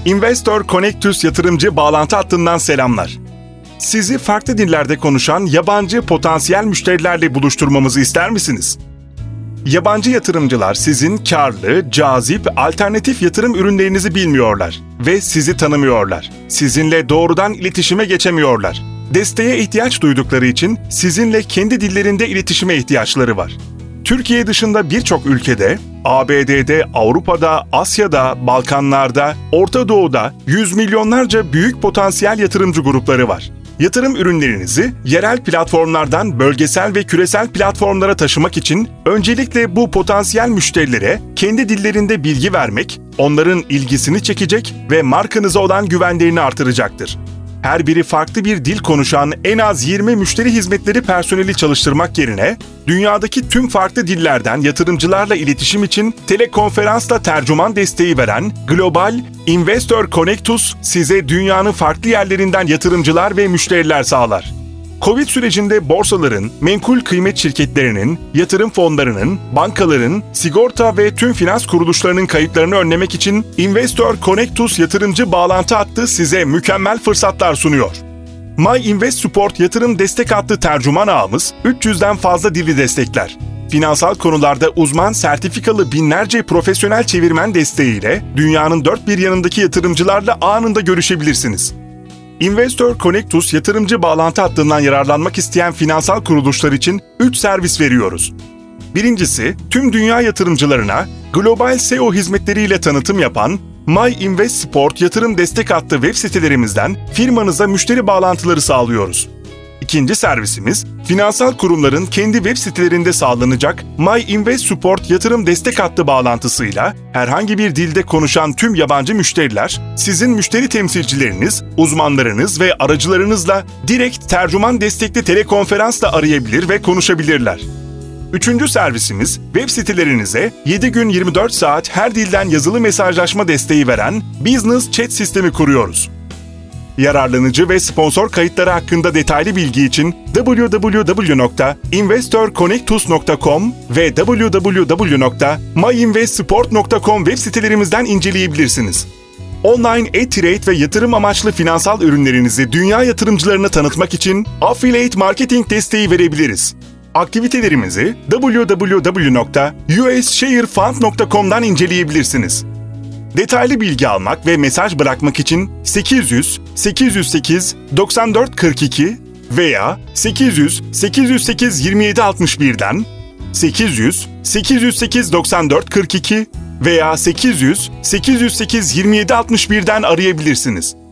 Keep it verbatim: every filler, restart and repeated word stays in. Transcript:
Investor Connectus yatırımcı bağlantı hattından selamlar. Sizi farklı dillerde konuşan yabancı potansiyel müşterilerle buluşturmamızı ister misiniz? Yabancı yatırımcılar sizin karlı, cazip, alternatif yatırım ürünlerinizi bilmiyorlar ve sizi tanımıyorlar. Sizinle doğrudan iletişime geçemiyorlar. Desteğe ihtiyaç duydukları için sizinle kendi dillerinde iletişime ihtiyaçları var. Türkiye dışında birçok ülkede, A B D'de, Avrupa'da, Asya'da, Balkanlar'da, Orta Doğu'da yüz milyonlarca büyük potansiyel yatırımcı grupları var. Yatırım ürünlerinizi yerel platformlardan bölgesel ve küresel platformlara taşımak için öncelikle bu potansiyel müşterilere kendi dillerinde bilgi vermek, onların ilgisini çekecek ve markanıza olan güvenlerini artıracaktır. Her biri farklı bir dil konuşan en az yirmi müşteri hizmetleri personeli çalıştırmak yerine, dünyadaki tüm farklı dillerden yatırımcılarla iletişim için telekonferansla tercüman desteği veren Global Investor Connectus size dünyanın farklı yerlerinden yatırımcılar ve müşteriler sağlar. Covid sürecinde borsaların, menkul kıymet şirketlerinin, yatırım fonlarının, bankaların, sigorta ve tüm finans kuruluşlarının kayıplarını önlemek için Investor Connectus yatırımcı bağlantı hattı size mükemmel fırsatlar sunuyor. My Invest Support yatırım destek hattı tercüman ağımız üç yüzden fazla dili destekler. Finansal konularda uzman sertifikalı binlerce profesyonel çevirmen desteğiyle dünyanın dört bir yanındaki yatırımcılarla anında görüşebilirsiniz. Investor Connectus yatırımcı bağlantı hattından yararlanmak isteyen finansal kuruluşlar için üç servis veriyoruz. Birincisi, tüm dünya yatırımcılarına global S E O hizmetleriyle tanıtım yapan My Invest Support yatırım destek hattı web sitelerimizden firmanıza müşteri bağlantıları sağlıyoruz. İkinci servisimiz, finansal kurumların kendi web sitelerinde sağlanacak My Invest Support yatırım destek hattı bağlantısıyla herhangi bir dilde konuşan tüm yabancı müşteriler, sizin müşteri temsilcileriniz, uzmanlarınız ve aracılarınızla direkt tercüman destekli telekonferansla arayabilir ve konuşabilirler. Üçüncü servisimiz, web sitelerinize yedi gün yirmi dört saat her dilden yazılı mesajlaşma desteği veren Business Chat sistemi kuruyoruz. Yararlanıcı ve sponsor kayıtları hakkında detaylı bilgi için double-u double-u double-u nokta investor connectus nokta com ve double-u double-u double-u nokta my invest support nokta com web sitelerimizden inceleyebilirsiniz. Online e-trade ve yatırım amaçlı finansal ürünlerinizi dünya yatırımcılarına tanıtmak için affiliate marketing desteği verebiliriz. Aktivitelerimizi double-u double-u double-u nokta u s share fund nokta com'dan inceleyebilirsiniz. Detaylı bilgi almak ve mesaj bırakmak için sekiz yüz sekiz yüz sekiz doksan dört kırk iki veya sekiz yüz sekiz yüz sekiz yirmi yedi altmış bir'den sekiz yüz sekiz yüz sekiz doksan dört kırk iki veya sekiz yüz sekiz yüz sekiz yirmi yedi altmış bir'den arayabilirsiniz.